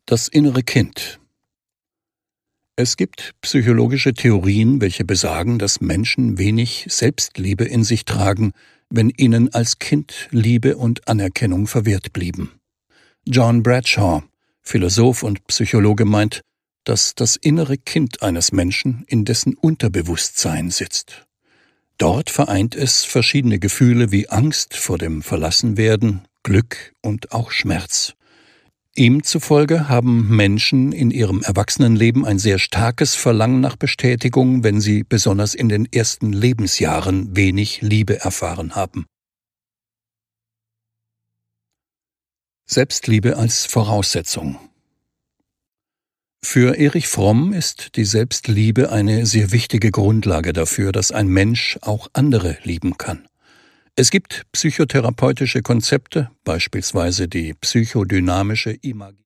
Das innere Kind. Es gibt psychologische Theorien, welche besagen, dass Menschen wenig Selbstliebe in sich tragen, wenn ihnen als Kind Liebe und Anerkennung verwehrt blieben. John Bradshaw, Philosoph und Psychologe, meint, dass das innere Kind eines Menschen in dessen Unterbewusstsein sitzt. Dort vereint es verschiedene Gefühle wie Angst vor dem Verlassenwerden, Glück und auch Schmerz. Ihm zufolge haben Menschen in ihrem Erwachsenenleben ein sehr starkes Verlangen nach Bestätigung, wenn sie besonders in den ersten Lebensjahren wenig Liebe erfahren haben. Selbstliebe als Voraussetzung. Für Erich Fromm ist die Selbstliebe eine sehr wichtige Grundlage dafür, dass ein Mensch auch andere lieben kann. Es gibt psychotherapeutische Konzepte, beispielsweise die psychodynamische Imagination.